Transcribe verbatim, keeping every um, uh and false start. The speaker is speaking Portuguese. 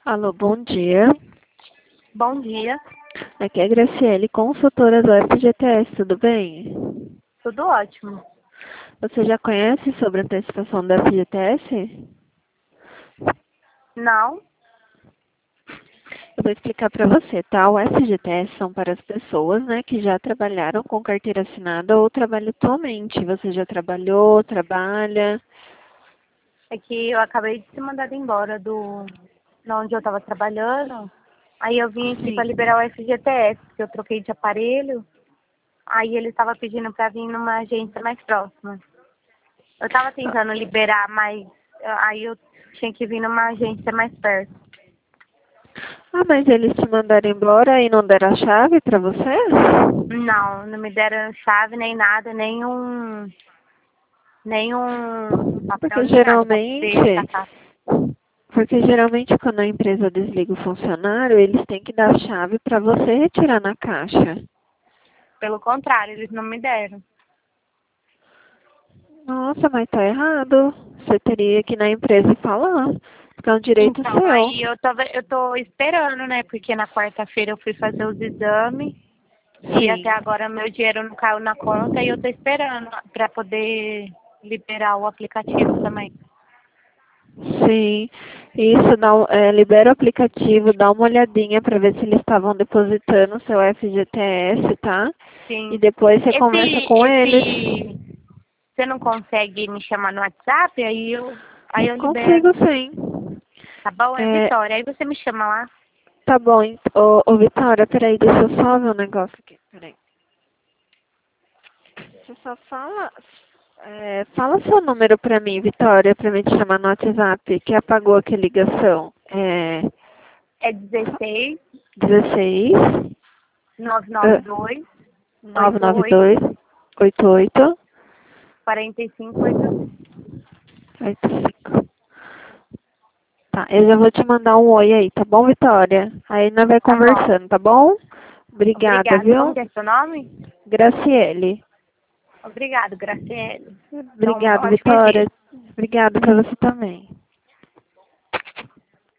Alô, bom dia. Bom dia, Aqui é a Graciele, consultora do F G T S, tudo bem? tudo ótimo. Você já conhece sobre a antecipação do F G T S? Não, Eu vou explicar para você, tá? O F G T S são para as pessoas, né, que já trabalharam com carteira assinada ou trabalham atualmente. Você já trabalhou, trabalha? é que eu acabei de ser mandada embora do da onde eu estava trabalhando. Aí eu vim aqui para Sim. liberar o F G T S, porque eu troquei de aparelho. Aí ele estava pedindo para vir numa agência mais próxima. Eu estava tentando liberar, mas aí eu tinha que vir numa agência mais perto. Ah, mas eles te mandaram embora e não deram a chave para você? Não, não me deram chave nem nada, nem um, nem um, um papel Porque nem nada para poder geralmente sacar. Porque geralmente quando a empresa desliga o funcionário, eles têm que dar a chave para você retirar na caixa. Pelo contrário, eles não me deram. Nossa, mas tá errado. Você teria que ir na empresa e falar, porque é um direito Então, seu. aí eu tava, eu tô esperando, né? Porque na quarta-feira eu fui fazer os exames e até Sim, agora meu dinheiro não caiu na conta e eu tô esperando para poder liberar o aplicativo também. sim. Isso, dá, um- é, libera o aplicativo, dá uma olhadinha para ver se eles estavam depositando o seu F G T S, tá? E Sim. depois você conversa Esse, com eles. esse, você não consegue me chamar no WhatsApp? Aí eu, aí eu Consigo libero. sim. Tá bom? É É, Vitória. Aí você me chama lá. tá bom, ent- ô, ô Vitória, peraí, deixa eu só ver um negócio aqui, peraí. Você só fala, é, fala seu número pra mim, Vitória, pra mim te chamar no WhatsApp, que apagou aqui a ligação. É É dezesseis, dezesseis, nove nove ah, dois, nove oito nove oito, dois, oito oito, quarenta e cinco, oito cinco. oito cinco. Tá, eu já vou te mandar um oi aí, tá bom, Vitória? Aí nós vai Tá bom. conversando, tá bom? Obrigada, Obrigada. Como viu? que é seu nome? Graciele. Obrigado, Graciele. Então, um Obrigada, ótimo dia. Vitória. Obrigada pra você também.